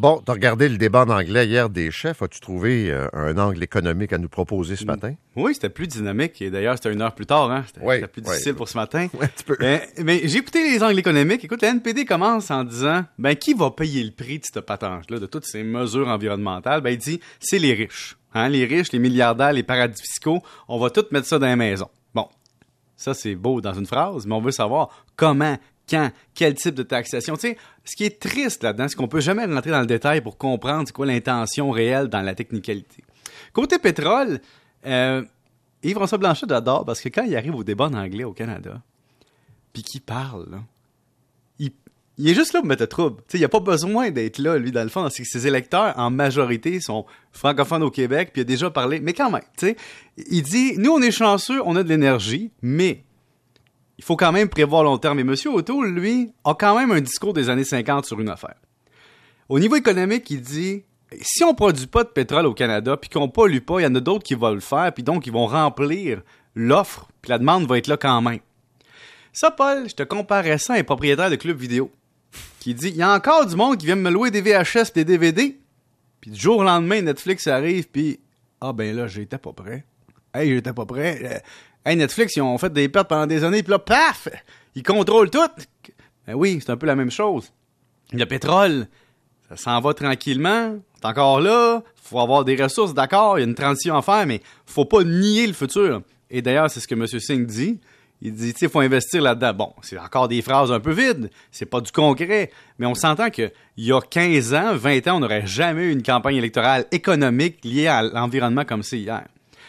Bon, tu as regardé le débat en anglais hier des chefs. As-tu trouvé un angle économique à nous proposer ce matin? Oui, c'était plus dynamique. Et d'ailleurs, c'était 1 heure plus tard. Hein? C'était plus difficile pour ce matin. Oui, un petit peu. Mais j'ai écouté les angles économiques. Écoute, la NPD commence en disant, qui va payer le prix de cette patente-là, de toutes ces mesures environnementales? Il dit, c'est les riches. Hein? Les riches, les milliardaires, les paradis fiscaux, on va tout mettre ça dans les maisons. Bon, ça c'est beau dans une phrase, mais on veut savoir comment, quand, quel type de taxation. Tu sais, ce qui est triste là-dedans, c'est qu'on peut jamais rentrer dans le détail pour comprendre c'est quoi l'intention réelle dans la technicalité. Côté pétrole, Yves-François Blanchet j'adore parce que quand il arrive au débat en anglais au Canada, puis qu'il parle, là, il est juste là pour mettre le trouble. Tu sais, il n'y a pas besoin d'être là, lui, dans le fond. C'est que ses électeurs, en majorité, sont francophones au Québec, puis il a déjà parlé. Mais quand même, tu sais, il dit, nous, on est chanceux, on a de l'énergie, mais il faut quand même prévoir long terme. Et M. O'Toole, lui, a quand même un discours des années 50 sur une affaire. Au niveau économique, il dit, si on produit pas de pétrole au Canada, puis qu'on pollue pas, il y en a d'autres qui vont le faire, puis donc ils vont remplir l'offre, puis la demande va être là quand même. Ça, Paul, je te comparais ça à un propriétaire de club vidéo qui dit, il y a encore du monde qui vient me louer des VHS, des DVD, puis du jour au lendemain, Netflix arrive, puis là, j'étais pas prêt. J'étais pas prêt. Netflix, ils ont fait des pertes pendant des années, puis là, paf! Ils contrôlent tout. Oui, c'est un peu la même chose. Le pétrole, ça s'en va tranquillement. C'est encore là. Faut avoir des ressources, d'accord. Il y a une transition à faire, mais faut pas nier le futur. Et d'ailleurs, c'est ce que M. Singh dit. Il dit, tu sais, il faut investir là-dedans. Bon, c'est encore des phrases un peu vides. C'est pas du concret. Mais on s'entend qu'il y a 15 ans, 20 ans, on n'aurait jamais eu une campagne électorale économique liée à l'environnement comme c'est hier.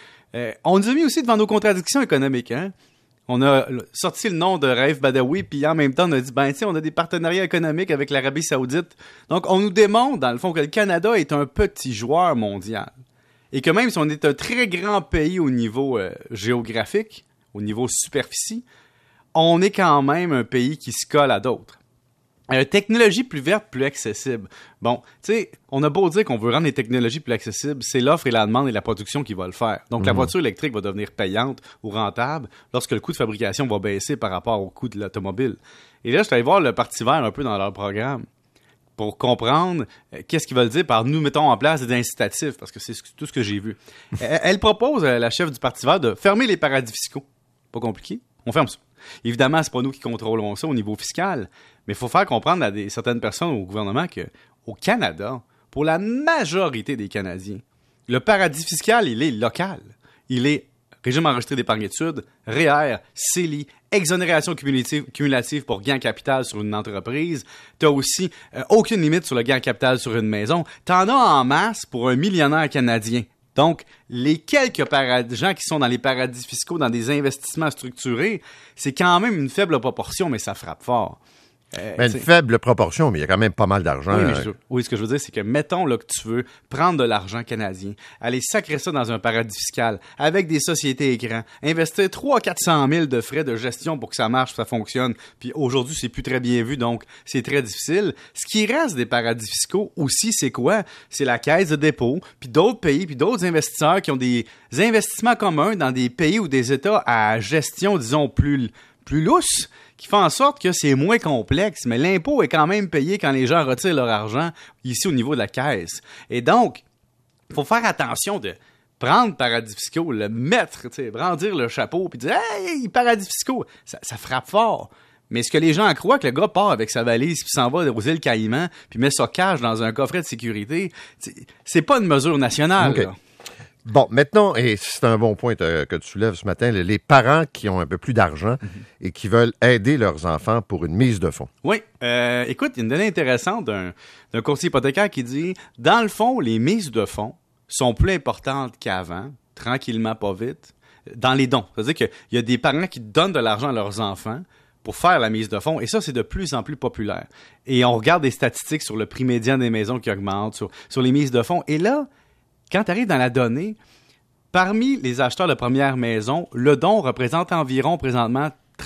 On nous a mis aussi devant nos contradictions économiques. Hein? On a sorti le nom de Raif Badawi, puis en même temps, on a dit, on a des partenariats économiques avec l'Arabie Saoudite. Donc, on nous démontre, dans le fond, que le Canada est un petit joueur mondial. Et que même si on est un très grand pays au niveau géographique, au niveau superficie, on est quand même un pays qui se colle à d'autres. Technologie plus verte, plus accessible. Bon, tu sais, on a beau dire qu'on veut rendre les technologies plus accessibles, c'est l'offre et la demande et la production qui va le faire. Donc, la voiture électrique va devenir payante ou rentable lorsque le coût de fabrication va baisser par rapport au coût de l'automobile. Et là, je suis allé voir le Parti vert un peu dans leur programme pour comprendre qu'est-ce qu'ils veulent dire par « nous mettons en place des incitatifs », parce que c'est tout ce que j'ai vu. Elle propose, la chef du Parti vert, de fermer les paradis fiscaux. Pas compliqué. On ferme ça. Évidemment, c'est pas nous qui contrôlons ça au niveau fiscal, mais il faut faire comprendre à certaines personnes au gouvernement qu'au Canada, pour la majorité des Canadiens, le paradis fiscal, il est local. Il est régime enregistré d'épargne-études, REER, CELI, exonération cumulative pour gain en capital sur une entreprise. Tu as aussi aucune limite sur le gain en capital sur une maison. Tu en as en masse pour un millionnaire canadien. Donc, les quelques gens qui sont dans les paradis fiscaux, dans des investissements structurés, c'est quand même une faible proportion, mais ça frappe fort. Une faible proportion, mais il y a quand même pas mal d'argent. Oui, ce que je veux dire, c'est que mettons là, que tu veux prendre de l'argent canadien, aller sacrer ça dans un paradis fiscal, avec des sociétés écrans, investir 300-400 000 de frais de gestion pour que ça marche, ça fonctionne, puis aujourd'hui, c'est plus très bien vu, donc c'est très difficile. Ce qui reste des paradis fiscaux aussi, c'est quoi? C'est la caisse de dépôt, puis d'autres pays, puis d'autres investisseurs qui ont des investissements communs dans des pays ou des États à gestion, disons, plus lousse, qui fait en sorte que c'est moins complexe, mais l'impôt est quand même payé quand les gens retirent leur argent ici au niveau de la caisse. Et donc, il faut faire attention de prendre paradis fiscaux, le mettre, brandir le chapeau, puis dire « Hey, paradis fiscaux! » Ça frappe fort. Mais est-ce que les gens croient que le gars part avec sa valise puis s'en va aux îles Caïmans puis met ça cash dans un coffret de sécurité? C'est pas une mesure nationale, okay. Là. Bon, maintenant, et c'est un bon point que tu soulèves ce matin, les parents qui ont un peu plus d'argent et qui veulent aider leurs enfants pour une mise de fonds. Oui. Écoute, il y a une donnée intéressante d'un courtier hypothécaire qui dit, dans le fond, les mises de fonds sont plus importantes qu'avant, tranquillement, pas vite, dans les dons. C'est-à-dire qu'il y a des parents qui donnent de l'argent à leurs enfants pour faire la mise de fonds, et ça, c'est de plus en plus populaire. Et on regarde des statistiques sur le prix médian des maisons qui augmente, sur les mises de fonds, et là, quand tu arrives dans la donnée, parmi les acheteurs de première maison, le don représente environ présentement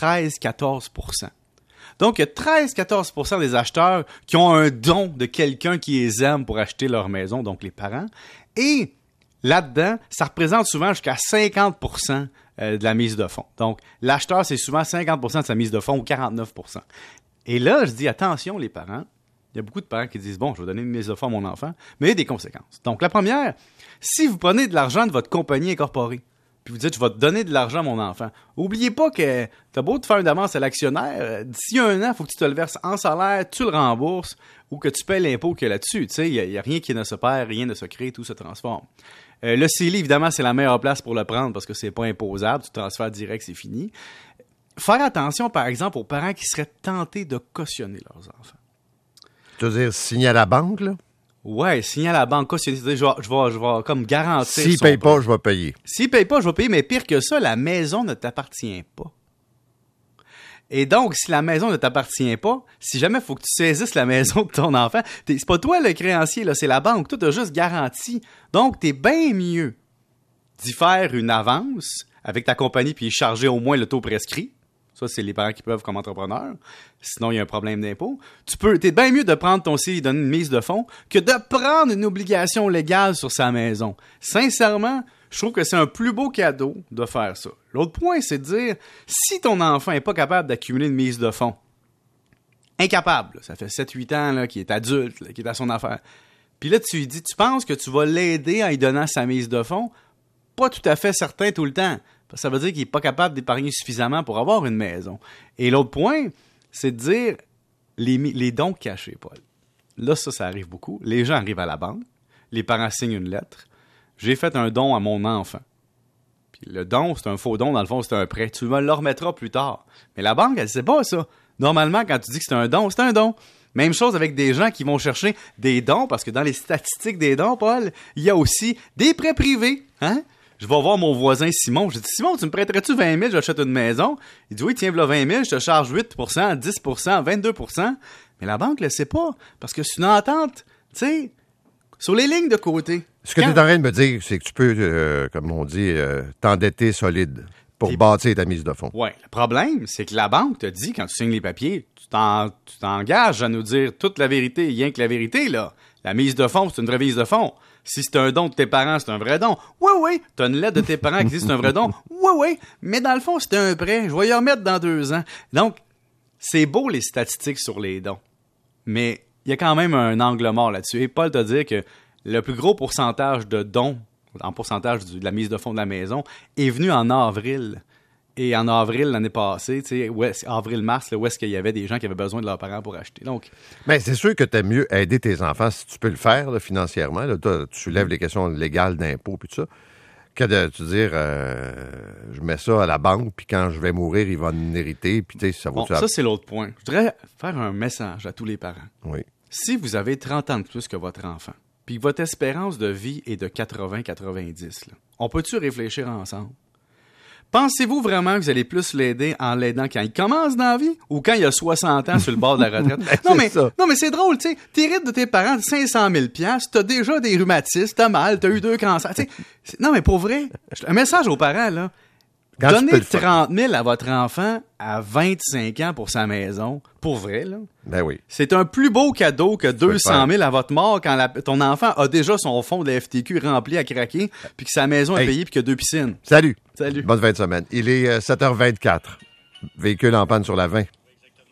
13-14 %. Donc, il y a 13-14 % des acheteurs qui ont un don de quelqu'un qui les aime pour acheter leur maison, donc les parents. Et là-dedans, ça représente souvent jusqu'à 50 % de la mise de fonds. Donc, l'acheteur, c'est souvent 50 % de sa mise de fonds ou 49 %. Et là, je dis, attention les parents, Il y a beaucoup de parents qui disent, bon, je vais donner une mise de fonds à mon enfant, mais il y a des conséquences. Donc, la première, si vous prenez de l'argent de votre compagnie incorporée, puis vous dites, je vais te donner de l'argent à mon enfant, oubliez pas que t'as beau te faire une avance à l'actionnaire, d'ici 1 an, il faut que tu te le verses en salaire, tu le rembourses, ou que tu paies l'impôt qu'il y a là-dessus. Tu sais, il n'y a rien qui ne se perd, rien ne se crée, tout se transforme. Le CELI, évidemment, c'est la meilleure place pour le prendre parce que c'est pas imposable, tu transfères direct, c'est fini. Faire attention, par exemple, aux parents qui seraient tentés de cautionner leurs enfants. Tu veux dire, signer à la banque, là? Ouais, signer à la banque, cautionner, c'est-à-dire, je vais comme garantir. S'il ne paye pas, je vais payer. S'il ne paye pas, je vais payer, mais pire que ça, la maison ne t'appartient pas. Et donc, si la maison ne t'appartient pas, si jamais il faut que tu saisisses la maison de ton enfant, c'est pas toi le créancier, là, c'est la banque. Toi, t'as juste garanti. Donc, t'es bien mieux d'y faire une avance avec ta compagnie puis charger au moins le taux prescrit. Ça, c'est les parents qui peuvent comme entrepreneurs. Sinon, il y a un problème d'impôt. T'es bien mieux de prendre ton CELI et donner une mise de fonds que de prendre une obligation légale sur sa maison. Sincèrement, je trouve que c'est un plus beau cadeau de faire ça. L'autre point, c'est de dire, si ton enfant n'est pas capable d'accumuler une mise de fonds, incapable, là, ça fait 7-8 ans là, qu'il est adulte, là, qu'il est à son affaire, puis là, tu lui dis, tu penses que tu vas l'aider en lui donnant sa mise de fonds? Pas tout à fait certain tout le temps. Ça veut dire qu'il n'est pas capable d'épargner suffisamment pour avoir une maison. Et l'autre point, c'est de dire les dons cachés, Paul. Là, ça arrive beaucoup. Les gens arrivent à la banque, les parents signent une lettre. J'ai fait un don à mon enfant. Puis le don, c'est un faux don, dans le fond, c'est un prêt. Tu me le remettras plus tard. Mais la banque, elle ne sait pas ça. Normalement, quand tu dis que c'est un don, c'est un don. Même chose avec des gens qui vont chercher des dons, parce que dans les statistiques des dons, Paul, il y a aussi des prêts privés. Hein? Je vais voir mon voisin Simon. Je dis, Simon, tu me prêterais-tu 20 000, j'achète une maison? Il dit, oui, tiens, voilà 20 000, je te charge 8 10 22 Mais la banque ne le sait pas, parce que c'est une entente, tu sais, sur les lignes de côté. Ce que tu es en train de me dire, c'est que tu peux, comme on dit, t'endetter solide pour bâtir ta mise de fonds. Oui. Le problème, c'est que la banque te dit, quand tu signes les papiers, tu t'engages à nous dire toute la vérité, rien que la vérité, là. La mise de fonds, c'est une vraie mise de fonds. Si c'est un don de tes parents, c'est un vrai don. Oui. T'as une lettre de tes parents qui dit c'est un vrai don. Oui. Mais dans le fond, c'est un prêt. Je vais y remettre dans 2 ans. Donc, c'est beau les statistiques sur les dons. Mais il y a quand même un angle mort là-dessus. Et Paul te dit que le plus gros pourcentage de dons, en pourcentage de la mise de fonds de la maison, est venu en avril. Et en avril, l'année passée, tu sais, avril-mars, où est-ce qu'il y avait des gens qui avaient besoin de leurs parents pour acheter. Donc, mais c'est sûr que tu aimes mieux aider tes enfants si tu peux le faire là, financièrement. Là, tu soulèves les questions légales d'impôts et tout ça, que de te dire je mets ça à la banque, puis quand je vais mourir, il va en hériter. Puis tu sais, ça vaut ça, c'est l'autre point. Je voudrais faire un message à tous les parents. Oui. Si vous avez 30 ans de plus que votre enfant, puis que votre espérance de vie est de 80-90, on peut-tu réfléchir ensemble? Pensez-vous vraiment que vous allez plus l'aider en l'aidant quand il commence dans la vie ou quand il a 60 ans sur le bord de la retraite? non, mais c'est drôle, tu sais. T'hérites de tes parents de 500 000 $, t'as déjà des rhumatismes, t'as mal, t'as eu 2 cancers. Non, mais pour vrai, un message aux parents, là. Quand donnez 30 000 à votre enfant à 25 ans pour sa maison. Pour vrai, là. Ben oui. C'est un plus beau cadeau que 200 000 à votre mort quand ton enfant a déjà son fonds de la FTQ rempli à craquer, puis que sa maison est payée, puis qu'il y a 2 piscines. Salut. Salut. Bonne fin de semaine. Il est 7h24. Véhicule en panne sur la 20.